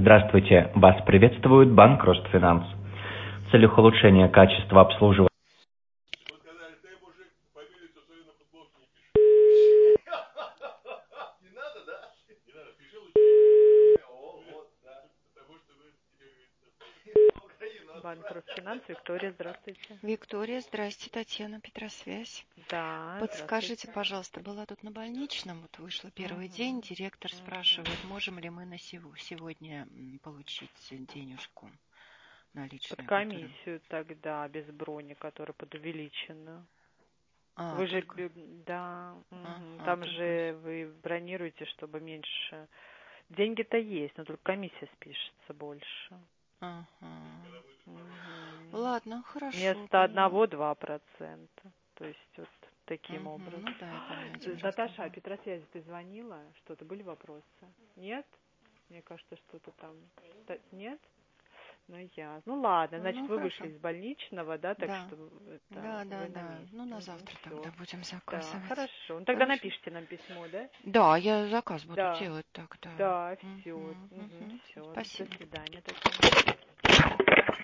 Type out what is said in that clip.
Здравствуйте, вас приветствует банк Ростфинанс. В целях улучшения качества обслуживания. Банк Росфинанс, Виктория, здравствуйте. Виктория, здрасте, Татьяна, Петросвязь. Да, Подскажите, пожалуйста, была тут на больничном, вот вышла первый день, директор спрашивает, можем ли мы на сегодня получить денежку наличную. Под комиссию тогда, без брони, которая под увеличенную. Вы же, только... да, там же вы бронируете, чтобы меньше. Деньги-то есть, но только комиссия спишется больше. Ладно, хорошо. Вместо 1-2%. То есть вот таким образом. Ну, да, Наташа, Петросвязи, ты звонила? Что-то были вопросы? Нет? Мне кажется, что-то там... Нет? Ну, ясно. Ну, ладно, значит, вы вышли из больничного, да, так что... Да. Ну, на завтра тогда будем заказывать. Да, хорошо. Ну, тогда напишите нам письмо, да? Да, я заказ буду делать тогда. Да, все. Спасибо. До свидания.